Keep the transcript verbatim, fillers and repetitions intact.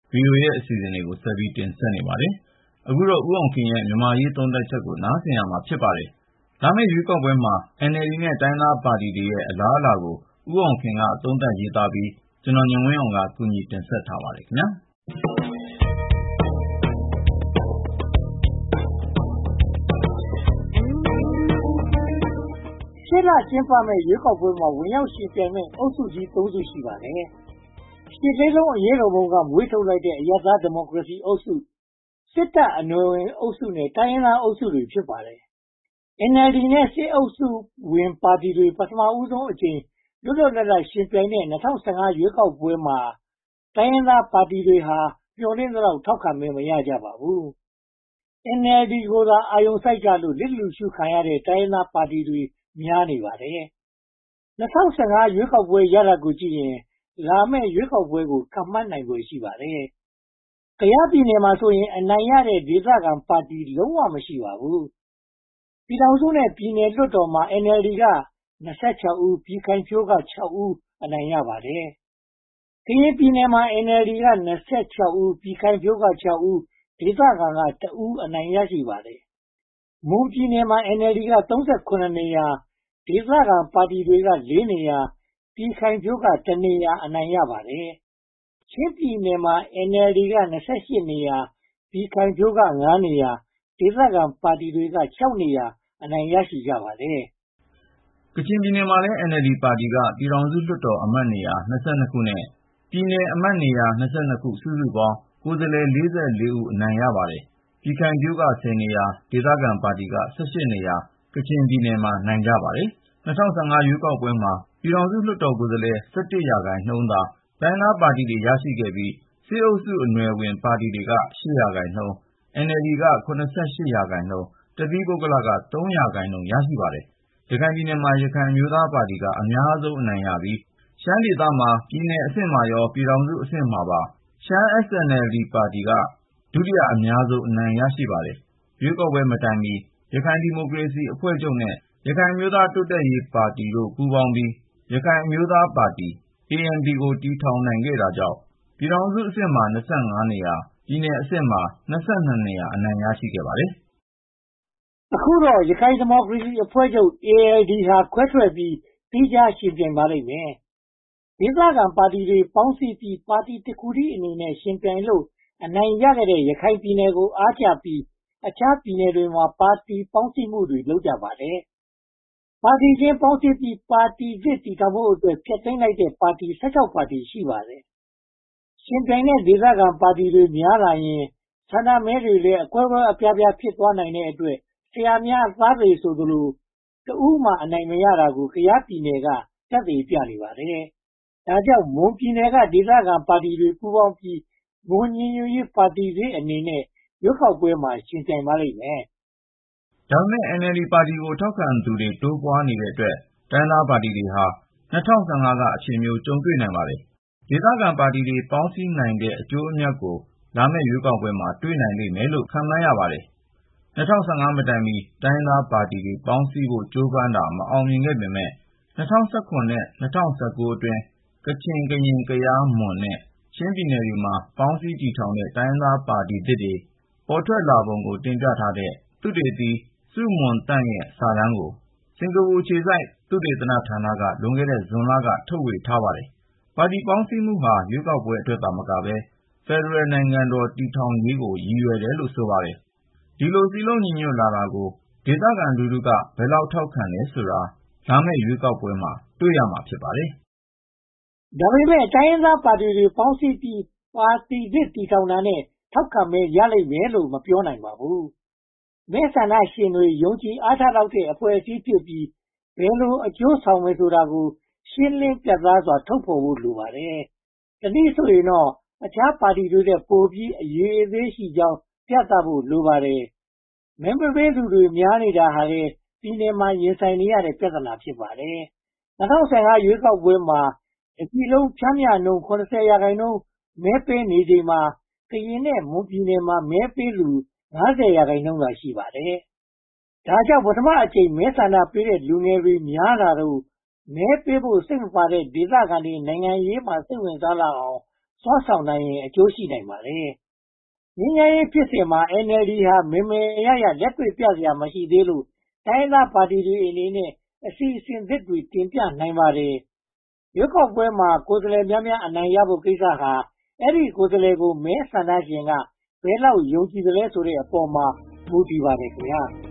ဗီအိုအေရဲ့အစီအစဉ်တွေကိုဆက်ပြီးတင်ဆက်နေပါတယ်။အခုတော့ဦးအောင်ခင်ရဲ့မြန်မာရေးသုံးသပ်ချက်ကိုနားဆင်ရမှာဖြစ်ပါတယ်။လာမယ့်ရွေးကောက်ပွဲမှာ အန်အယ်လ်ဒီ နဲ့တိုင်းရင်းသားပါတီတွေရဲ့အလားအလာကိုဦးအောင်ခင်ကသုံးသပ်ရေးသားပြီးကျွန်တော်ဉာဏ်ဝင်းအောင်ကကူညီတင်ဆက်ထားပါတယ်ခင်ဗျာ။ရှေ့လကျင်းပမယ့်ရွေးကောက်ပွဲမှာဝင်ရောက်ယှဉ်ပြိုင်မယ့်အုပ်စုကြီးသုံးစုရှိပါတယ်။ရှစ်လေးလုံးအရေးတော်ပုံကမွေးထုတ်လိုက်တဲ့အရပ်သားဒီမိုကရေစီအုပ်စု၊စစ်တပ်အနွယ်ဝင်အုပ်စုနဲ့တိုင်းရင်းသားအုပ်စုတွေဖြစ်ပါတယ်။ အန်အယ်လ်ဒီ နဲ့စစ်အုပ်စုဝင်ပါတီတွေပထမဦးဆုံးအကြိမ်လွတ်လွတ်လပ်လပ်ယှဉ်ပြိုင်တဲ့၂၀၁၅ရွေးကောက်ပွဲမှာတိုင်းရင်းသားပါတီတွေဟာမျှော်လင့်သလောက်ထောက်ခံမဲမရကြပါဘူး။ အန်အယ်လ်ဒီ ကိုသာအာရုံစိုက်ကြလို့လစ်လျူရှုခံရတဲ့တိုင်းရင်းသားပါတီတွေများနေပါတယ်။၂၀၁၅ရွေးကောက်ပွဲရလဒ်ကိုကြည့်ရင်လာမယ့်ရွေးကောက်ပွဲကိုခန့်မှန်းနိုင်ဖွယ်ရှိပါတယ်။ကယားပြည်နယ်မှာဆိုရင်အနိုင်ရတဲ့ဒေသခံပါတီလုံးဝမရှိပါဘူး။ပြည်ထောင်စုနဲ့ပြည်နယ်လွှတ်တော်မှာ အန်အယ်လ်ဒီ က၂၆ဦး၊ပြည်ခိုင်ဖြိုးက၆ဦးအနိုင်ရပါတယ်။ကရင်ပြည်နယ်မှာ အန်အယ်လ်ဒီ က၂၆ဦး၊ပြည်ခိုင်ဖြိုးက၆ဦး၊ဒေသခံကတဦးအနိုင်ရရှိပါတယ်။မွန်ပြည်နယ်မှာ အန်အယ်လ်ဒီ က၃၇နေရာ၊ဒေသခံပါတီတွေကလေးနေရာ၊ပြည်ခိုင်ဖြိုးကတနေရာအနိုင်ရပါတယ်။ချင်းပြည်နယ်မှာ အန်အယ်လ်ဒီ က၂၈နေရာ၊ပြည်ခိုင်ဖြိုးကငါးနေရာ၊ဒေသခံပါတီတွေကခြောက်နေရာအနိုင်ရရှိကြပါတယ်။ကချင်ပြည်နယ်မှာလည်း အန်အယ်လ်ဒီ ပါတီကပြည်ထောင်စုလွှတ်တော်အမတ်နေရာ၂၂ခုနဲ့ပြည်နယ်အမတ်နေရာ၂၂ခုစုစုပေါင်းကိုယ်စားလှယ်လေးဆယ့်လေးဦးအနိုင်ရပါတယ်။ပြည်ခိုင်ဖြိုးကဆယ်နေရာ၊ဒေသခံပါတီက၁၈နေရာကချင်ပြည်နယ်မှာနိုင်ကြပါတယ်။၂၀၁၅ရွေးကောက်ပွဲမှာပြည်ထောင်စုလွှတ်တော်ကိုယ်စားလှယ်၁၁ရာခိုင်နှုန်းသာတိုင်းရင်းသားပါတီတွေရရှိခဲ့ပြီးစစ်အုပ်စုအနွယ်ဝင်ပါတီတွေက၈ရာခိုင်နှုန်း၊ အန်အယ်လ်ဒီ က၇၈ရာခိုင်နှုန်း၊ တသီးပုဂ္ဂလက၃ရာခိုင်နှုန်းရရှိပါတယ်။ရခိုင်ပြည်နယ်မှာရခိုင်အမျိုးသားပါတီကအများဆုံးအနိုင်ရပြီးရှမ်းဒေသမှာပြည်နယ်အဆင့်မှာရောပြည်ထောင်စုအဆင့်မှာပါရှမ်း အက်စ် အန် အယ်လ် ဒီ ပါတီကဒုတိယအများဆုံးအနိုင်ရရှိပါတယ်။ရွေးကောက်ပွဲမတိုင်မီရခိုင်ဒီမိုကရေစီအဖွဲ့ချုပ်နဲ့ရခိုင်အမျိုးသားတိုးတက်ရေးပါတီတို့ပူးပေါင်းပြီးရခိုင်အမျိုးသားပါတီ အေ အန် ပီ ကိုတည်ထောင်နိုင်ခဲ့တာကြောင့်ပြည်ထောင်စုအဆင့်မှာ၂၅နေရာ၊ပြည်နယ်အဆင့်မှာ၂၂နေရာအနိုင်ရရှိခဲ့ပါတယ်။အခုတော့ရခိုင်ဒီမိုကရေစီအဖွဲ့ချုပ် အေ အယ်လ် ဒီ ဟာခွဲထွက်ပြီးသီးခြားယှဉ်ပြိုင်ပါလိမ့်မယ်။ဒေသခံပါတီတွေပေါင်းစည်းပြီးပါတီတစ်ခုတည်းအနေနဲ့ယှဉ်ပြိုင်လို့အနိုင်ရခဲ့တဲ့ရခိုင်ပြည်နယ်ကိုအားကျပြီးအခြားပြည်နယ်တွေမှာပါတီပေါင်းစည်းမှုတွေလုပ်ကြပါတယ်။ပါတီချင်းပေါင်းစည်းပြီးပါတီသစ်တည်ထောင်ဖို့အတွက်ဖျက်သိမ်းလိုက်တဲ့ပါတီ၁၆ပါတီရှိပါတယ်။ယှဉ်ပြိုင်တဲ့ဒေသခံပါတီတွေများလာရင်ဆန္ဒမဲတွေလည်းအကွဲကွဲအပြားပြားဖြစ်သွားနိုင်တဲ့အတွက်ဆရာများသားတွေဆိုသလိုတဦးမှအနိုင်မရတာကိုကယားပြည်နယ်ကသက်သေပြနေပါတယ်။ဒါကြောင့်မွန်ပြည်နယ်ကဒေသခံပါတီတွေပူးပေါင်းပြီးမွန်ညီညွတ်ရေးပါတီသစ်အနေနဲ့ရွေးကောက်ပွဲမှာယှဉ်ပြိုင်ပါလိမ့်မယ်။ဒါပေမဲ့ အန်အယ်လ်ဒီ ပါတီကိုထောက်ခံသူတွေတိုးပွားနေတဲ့အတွက်တိုင်းရင်းသားပါတီတွေဟာ၂၀၁၅ကအခြေမျိုးကြုံတွေ့နိုင်ပါတယ်။ဒေသခံပါတီတွေပေါင်းစည်းနိုင်တဲ့အကျိုးအမြတ်ကိုလာမယ့်ရွေးကောက်ပွဲမှာတွေ့နိုင်လိမ့်မယ်လို့ခန့်မှန်းရပါတယ်။၂၀၁၅မတိုင်မီတိုင်းရင်းသားပါတီတွေပေါင်းစည်းဖို့ကြိုးပမ်းတာမအောင်မြင်ခဲ့ပေမယ့်၂၀၁၇နဲ့၂၀၁၉အတွင်းကချင်၊ကရင်၊ကယား၊မွန်နဲ့ချင်းပြည်နယ်တွေမှာပေါင်းစည်းတည်ထောင်တဲ့တိုင်းရင်းသားပါတီသစ်တွေပေါ်ထွက်လာပုံကိုတင်ပြထားတဲ့သုတေသီဆုမွန်သန့်ရဲ့စာတမ်းကိုစင်္ကာပူအခြေစိုက်သုတေသနဌာနကလွန်ခဲ့တဲ့ဇွန်လကထုတ်ဝေထားပါတယ်။ပါတီပေါင်းစည်းမှုဟာရွေးကောက်ပွဲအတွက်သာမကပဲဖက်ဒရယ်နိုင်ငံတော်တည်ထောင်ရေးကိုရည်ရွယ်တယ်လို့ဆိုပါတယ်။ဒီလိုစည်းလုံးညီညွတ်လာတာကိုဒေသခံလူထုကဘယ်လောက်ထောက်ခံတယ်ဆိုတာလာမယ့်ရွေးကောက်ပွဲမှာတွေ့ရမှာဖြစ်ပါတယ်။ဒါပေမဲ့တိုင်းရင်းသားပါတီတွေပေါင်းစည်းပြီးပါတီသစ်တည်ထောင်တာနဲ့ထောက်ခံမဲရလိမ့်မယ်လို့မပြောနိုင်ပါဘူး။မဲဆန္ဒရှင်တွေယုံကြည်အားထားလောက်တဲ့အဖွဲ့အစည်းဖြစ်ပြီးဘယ်လိုအကျိုးဆောင်မယ်ဆိုတာကိုရှင်းလင်းပြတ်သားစွာထုတ်ဖော်ဖို့လိုပါတယ်။တနည်းဆိုရင်တော့အခြားပါတီတွေထက်ပိုပြီးအရေးအသေးရှိကြောင်းပြသဖို့လိုပါတယ်။မဲမပေးသူတွေများနေတာဟာလည်းပြည်နယ်မှာရင်ဆိုင်နေရတဲ့ပြဿနာဖြစ်ပါတယ်။၂၀၁၅ရွေးကောက်ပွဲမှာတပြည်လုံးဖြန့်မျှနှုန်း၇၀ရာခိုင်နှုန်းမဲပေးနေချိန်မှာကရင်နဲ့မွန်ပြည်နယ်မှာမဲပေးသူ၅၀ရာခိုင်နှုန်းသာရှိပါတယ်။ဒါကြောင့်ပထမအကြိမ်မဲဆန္ဒပေးတဲ့လူငယ်တွေများလာလို့မဲပေးဖို့စိတ်မပါတဲ့ဒေသခံတွေနိုင်ငံရေးမှာစိတ်ဝင်စားလာအောင်စွမ်းဆောင်နိုင်ရင်အကျိုးရှိနိုင်ပါတယ်။ ငြိမ်းချမ်းရေးဖြစ်စဉ်မှာ အန်အယ်လ်ဒီ ဟာ မယ်မယ်ရရ လက်တွေ့ပြစရာ မရှိသေးလို့ တိုင်းရင်းသားပါတီတွေအနေနဲ့ အစီအစဉ်သစ်တွေ တင်ပြနိုင်ပါတယ်။ ရွေးကောက်ပွဲမှာ ကိုယ်စားလှယ်များများ အနိုင်ရဖို့ကိစ္စဟာ အဲဒီကိုယ်စားလှယ်ကို မဲဆန္ဒရှင်က ဘယ်လောက်ယုံကြည်သလဲဆိုတဲ့အပေါ်မှာ မူတည်ပါတယ်ခင်များ။